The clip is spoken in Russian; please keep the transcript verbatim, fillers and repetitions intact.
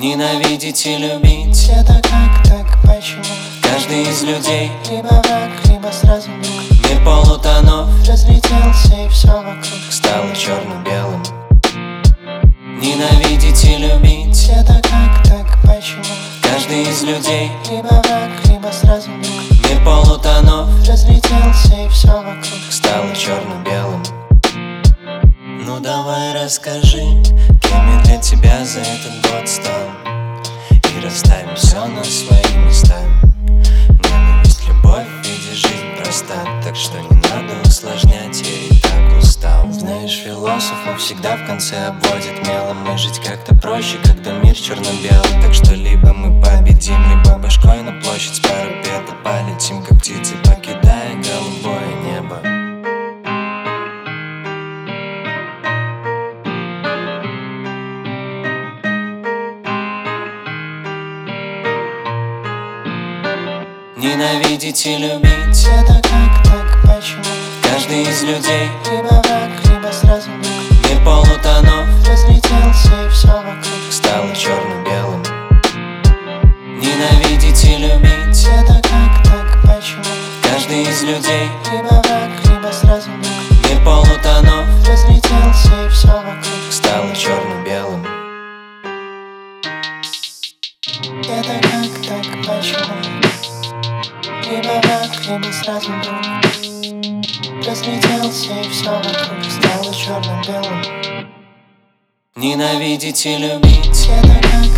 Ненавидеть и любить — это как так, почему? каждый из людей Либо враг, либо сразу друг. Мир полутонов Разлетелся и все вокруг стало черно-белым. Ненавидеть и любить — это как так, почему? каждый из людей Либо враг, либо сразу друг. Мир полутонов Разлетелся и все вокруг стало черно-белым. Ну давай расскажи, кем я для тебя за этот год стал, и расставим все на свои места. Ненависть, любовь, видишь, жизнь проста, так что не надо усложнять, я и так устал. Знаешь, философы всегда в конце обводят мелом: мы жить как-то проще, когда мир черно-белый. Так что либо мы победим, либо башкой на площадь с парапета полетим, как птицы, покидая голубое небо. Ненавидеть и любить — это как так, почему? каждый из людей Либо враг, либо сразу друг. Мир полутонов Разлетелся и все вокруг стало черно-белым. Ненавидеть и любить — это как так, почему? каждый из людей Либо враг, либо сразу друг. Мир полутонов Разлетелся и все вокруг стало черно-белым. это как так, почему? Либо враг, либо сразу друг. Разлетелся и все вокруг стало черно-белым. Ненавидеть и любить — это как